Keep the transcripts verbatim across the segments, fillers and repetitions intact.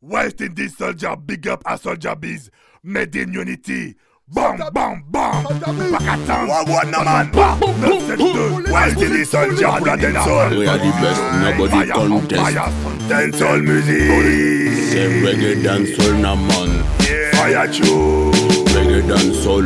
West Indies soldier, big up à Soldier Biz, made in unity. Bam, bam, bam. Pas qu'attendre. Wagwan na man. neuf sept deux. West Indies soldier pour la dancehall. We are the best, nobody contest. Dancehall music. Say reggae dancehall na man. Fire tune. Reggae dancehall.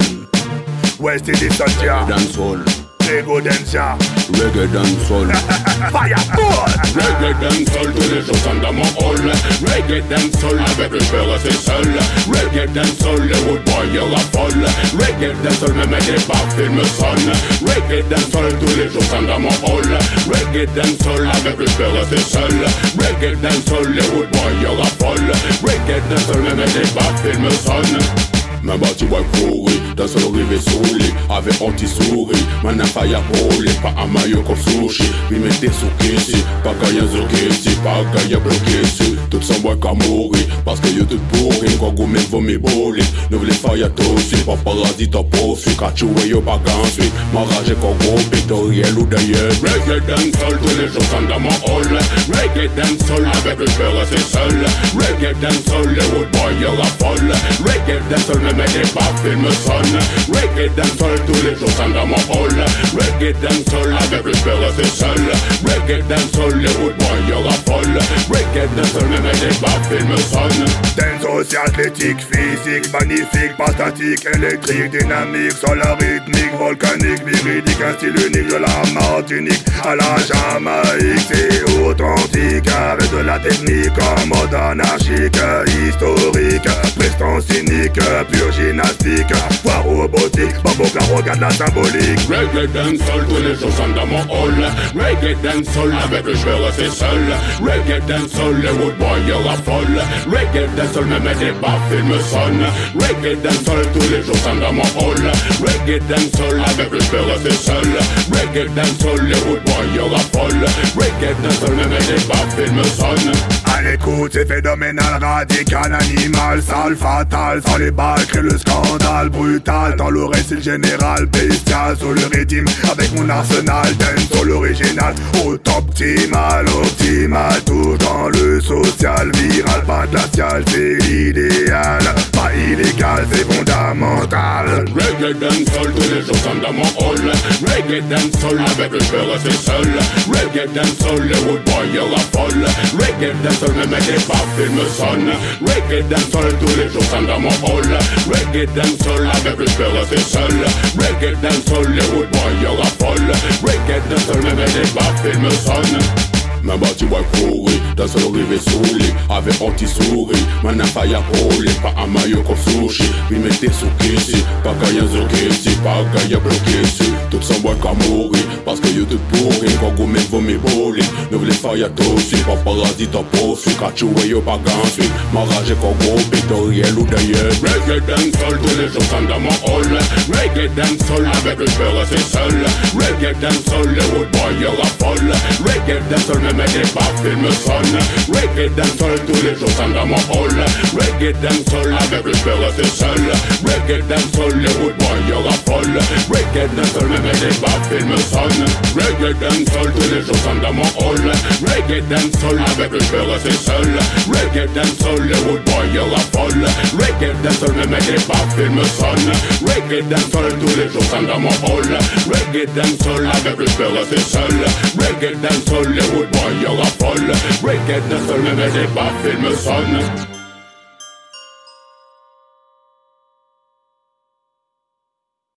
West Indies soldier. Dancehall. Lego dancer. Reggae dancehall. Fire tune. Reggae dancehall tous les jours sont dans mon hall. Reggae dancehall avec le peur c'est seul. Reggae dancehall les wood boys raffolent. Reggae dancehall même des parfums me sonnent. Reggae dancehall tous les jours sont dans mon hall. Reggae dancehall avec le peur c'est seul. Reggae dancehall les wood boys raffolent. Reggae dancehall même des parfums me sonnent. Ma bati boy pourri, dans son rive souli, avec anti-souris, man a fire poli, pas un maillot comme sushi, puis mettez sous kissi, pas gagnant sur kissi, pas gagnant bloqué ici, tout son boy qu'a mouri, parce que y'a tout pourri, quand vous même vomi boli, nous voulons fire tossi, pas paradis t'en poursuit, quand tu vois y'a pas ensuite, m'enragé qu'on gros pétoriel ou d'ailleurs. Reggae dancehall tous les jours sont dans mon hall. Reggae dancehall avec le peur c'est seul. Reggae dancehall les wood boys raffolent. Reggae dancehall même des parfums me sonnent. Reggae dancehall tous les jours sont dans mon hall. Reggae dancehall avec le peur c'est seul. Reggae dancehall les wood boys raffolent. Reggae dancehall même des parfums me sonnent. Dancehall c'est athlétique, physique, magnifique, pas statique, électrique, dynamique, solar rythmique, volcanique, viridique, un style unique de la Martinique à la Jamaïque, c'est authentique avec de la technique en mode anarchique, historique, prestance cynique, pure gymnastique, voire robotique, Baboka regarde la symbolique. Reggae dancehall tous les jours sont dans mon hall. Reggae dancehall avec le joueur c'est seul. Reggae dancehall les wood boys raffolent. Reggae dancehall même des parfums me sonnent. Reggae dancehall tous les jours sont dans mon hall. Reggae dancehall avec le joueur c'est seul. Reggae dancehall les wood boys raffolent. Reggae dancehall même des parfums me sonnent. À l'écoute c'est phénoménal, radical, animal, sale, fatal. Sans les balles crée le scandale brutal. Dans l'oreille c'est le général bestial. Sur le rythme avec mon arsenal. Dancehall original, au top optimal, optimal. Tout dans le social, viral, pas glacial. C'est idéal, pas illégal, c'est fondamental. Reggae dancehall tous les jours sont dans mon hall. Reggae dancehall avec le peur c'est seul. Reggae dancehall les wood boys raffolent. Reggae dancehall même des parfums me sonnent. Reggae dancehall tous les jours sont dans mon hall. Reggae dancehall avec le peur c'est seul. Reggae dancehall les wood boys raffolent. Reggae dancehall même des parfums me sonnent. Ma bati boy pourri, dans son rive souli, avec anti-souris, man a fire poli, pas un maillot comme sushi, puis mettez sous kissi, pas gagnant sur kissi, pas gagnant bloqué ici, tout son boy qu'a mouri, parce que y'a tout pourri, quand vous même vomi boli, nous voulons fire tossi, pas paradis t'en poursuit, quand tu vois y'a pas ensuite, m'enragé qu'on gros pétoriel ou d'ailleurs. Reggae dancehall tous les jours sont dans mon hall. Reggae dancehall avec le peur c'est seul. Reggae dancehall les wood boys raffolent. Reggae dancehall même des parfums me sonnent. Reggae dancehall tous les jours sont dans mon hall. Reggae dancehall avec le peur c'est seul. Reggae dancehall les wood boys raffolent. Reggae dancehall même des parfums me sonnent. Reggae dancehall tous les jours sont dans mon hall. Reggae dancehall avec le peur c'est seul. Reggae dancehall les wood boys raffolent. Reggae dancehall même des parfums me sonnent. Reggae dancehall tous les jours sont dans mon hall. Reggae dancehall avec le peur c'est seul. Reggae dancehall les wood boys raffolent. Reggae dancehall même des parfums me sonnent.